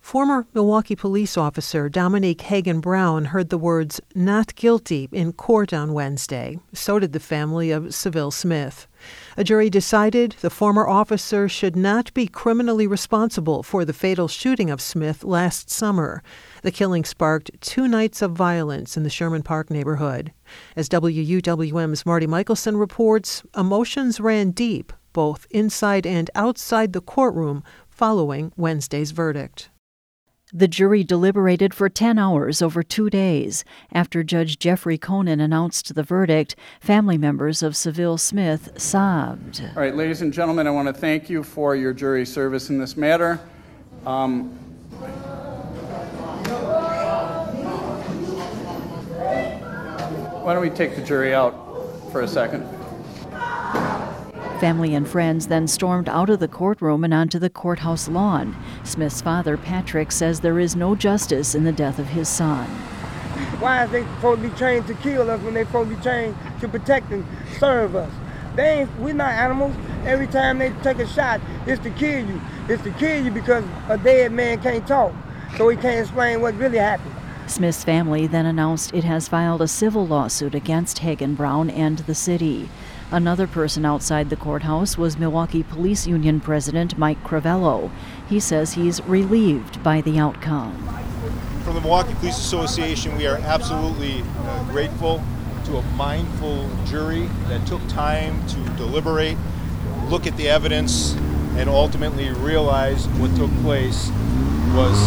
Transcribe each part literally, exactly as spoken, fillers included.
Former Milwaukee police officer Dominique Hagan Brown heard the words "not guilty" in court on Wednesday. So did the family of Seville Smith. A jury decided the former officer should not be criminally responsible for the fatal shooting of Smith last summer. The killing sparked two nights of violence in the Sherman Park neighborhood. As W U W M's Marty Michelson reports, emotions ran deep, both inside and outside the courtroom, following Wednesday's verdict. The jury deliberated for ten hours over two days. After Judge Jeffrey Conan announced the verdict, family members of Seville Smith sobbed. All right, ladies and gentlemen, I want to thank you for your jury service in this matter. Um, why don't we take the jury out for a second? Family and friends then stormed out of the courtroom and onto the courthouse lawn. Smith's father, Patrick, says there is no justice in the death of his son. Why is they supposed to be trained to kill us when they supposed to be trained to protect and serve us? They ain't, we're not animals. Every time they take a shot, it's to kill you. It's to kill you because a dead man can't talk, so he can't explain what really happened. Smith's family then announced it has filed a civil lawsuit against Hagan Brown and the city. Another person outside the courthouse was Milwaukee Police Union President Mike Cravello. He says he's relieved by the outcome. From the Milwaukee Police Association, we are absolutely uh, grateful to a mindful jury that took time to deliberate, look at the evidence, and ultimately realize what took place was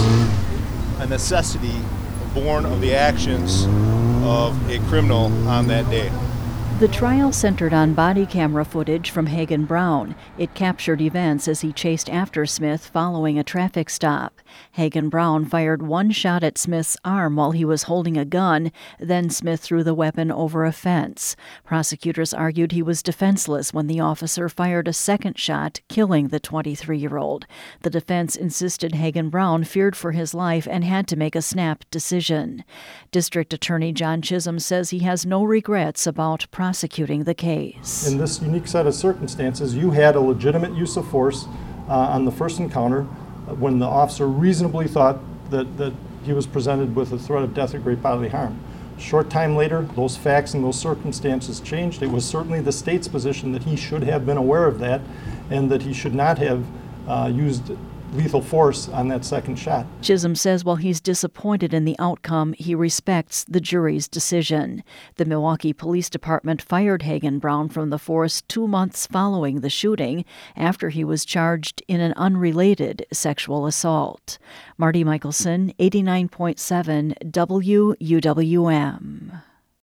a necessity born of the actions of a criminal on that day. The trial centered on body camera footage from Hagan Brown. It captured events as he chased after Smith following a traffic stop. Hagan Brown fired one shot at Smith's arm while he was holding a gun, then Smith threw the weapon over a fence. Prosecutors argued he was defenseless when the officer fired a second shot, killing the twenty-three-year-old. The defense insisted Hagan Brown feared for his life and had to make a snap decision. District Attorney John Chisholm says he has no regrets about prosecuting prosecuting the case. In this unique set of circumstances, you had a legitimate use of force uh, on the first encounter when the officer reasonably thought that, that he was presented with a threat of death or great bodily harm. Short time later, those facts and those circumstances changed. It was certainly the state's position that he should have been aware of that and that he should not have uh, used lethal force on that second shot. Chisholm says while he's disappointed in the outcome, he respects the jury's decision. The Milwaukee Police Department fired Hagan Brown from the force two months following the shooting after he was charged in an unrelated sexual assault. Marty Michelson, eighty-nine point seven W U W M.